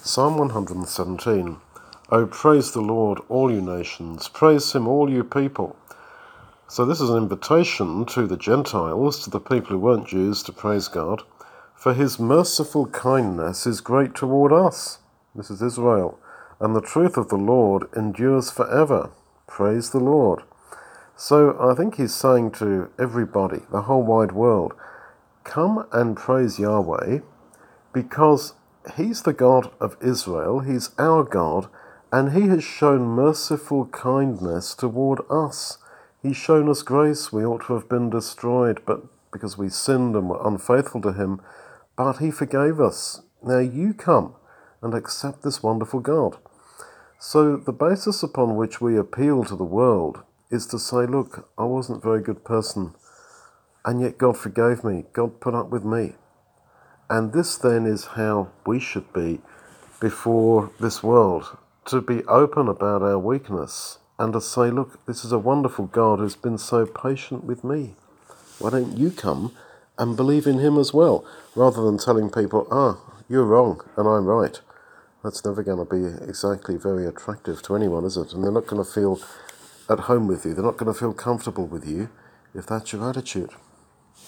Psalm 117. Oh, praise the Lord, all you nations. Praise him, all you people. So this is an invitation to the Gentiles, to the people who weren't Jews, to praise God. For his merciful kindness is great toward us. This is Israel. And the truth of the Lord endures forever. Praise the Lord. So I think he's saying to everybody, the whole wide world, come and praise Yahweh, because he's the God of Israel, he's our God, and he has shown merciful kindness toward us. He's shown us grace. We ought to have been destroyed, but because we sinned and were unfaithful to him, but he forgave us. Now you come and accept this wonderful God. So the basis upon which we appeal to the world is to say, look, I wasn't a very good person, and yet God forgave me. God put up with me. And this then is how we should be before this world, to be open about our weakness and to say, look, this is a wonderful God who's been so patient with me. Why don't you come and believe in him as well, rather than telling people, you're wrong and I'm right. That's never going to be exactly very attractive to anyone, is it? And they're not going to feel at home with you. They're not going to feel comfortable with you if that's your attitude.